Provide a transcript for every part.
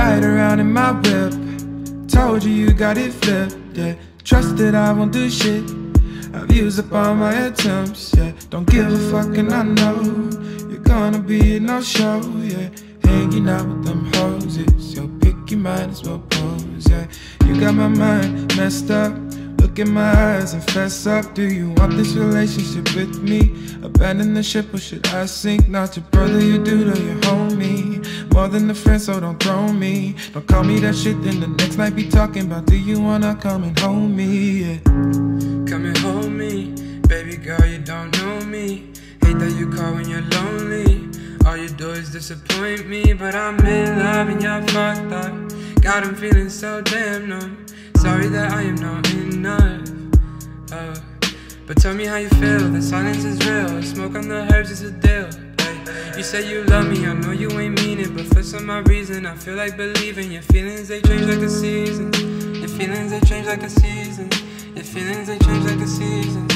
Ride around in my whip. Told you you got it flipped, yeah. Trust that I won't do shit. I've used up all my attempts, yeah. Don't give a fuck and I know you're gonna be a no-show, yeah. Hanging out with them hoes, it's your pick, you might as well pose, yeah. You got my mind messed up. Look in my eyes and fess up. Do you want this relationship with me? Abandon the ship or should I sink? Not your brother, your dude or your homie. More than a friend, so don't throw me. Don't call me that shit, then the next night be talking about do you wanna come and hold me, yeah. Come and hold me, baby girl, you don't know me. Hate that you call when you're lonely. All you do is disappoint me, but I'm in love and you're fucked up. God, I'm feeling so damn numb. Sorry that I am not enough, but tell me how you feel, the silence is real. Smoke on the herbs is a deal, hey. You say you love me, I know you ain't mean it, but for some odd reason I feel like believing. Your feelings, they change like the seasons. Your feelings, they change like the seasons. Your feelings, they change like the seasons,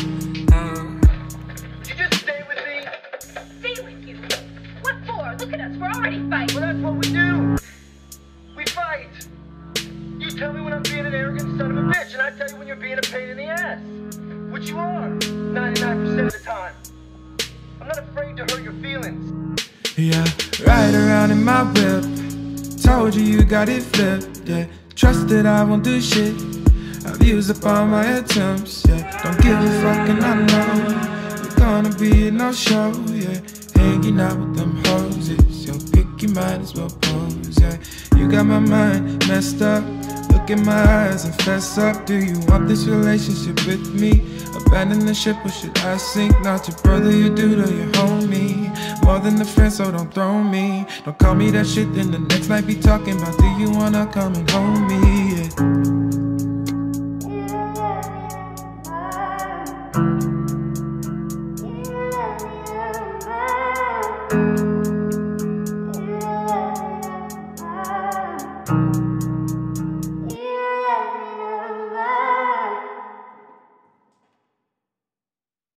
You just stay with me? Stay with you? What for? Look at us, we're already fighting. Well, that's what we do. We fight. You tell me when I'm being an arrogant son of a bitch, and I tell you when you're being a pain in the ass. Which you are, 99% of the time. I'm not afraid to hurt your feelings. Yeah, ride around in my whip. Told you you got it flipped, yeah. Trust that I won't do shit. I've used up all my attempts, yeah. Don't give a fuck and I know you're gonna be a no-show, yeah. Hanging out with them hoes, it's your pick, you might as well pose, yeah. You got my mind messed up. Look in my eyes and fess up. Do you want this relationship with me? Abandon the ship or should I sink? Not your brother, your dude or your homie. More than a friend, so don't throw me. Don't call me that shit, then the next night be talking about do you wanna come and hold me?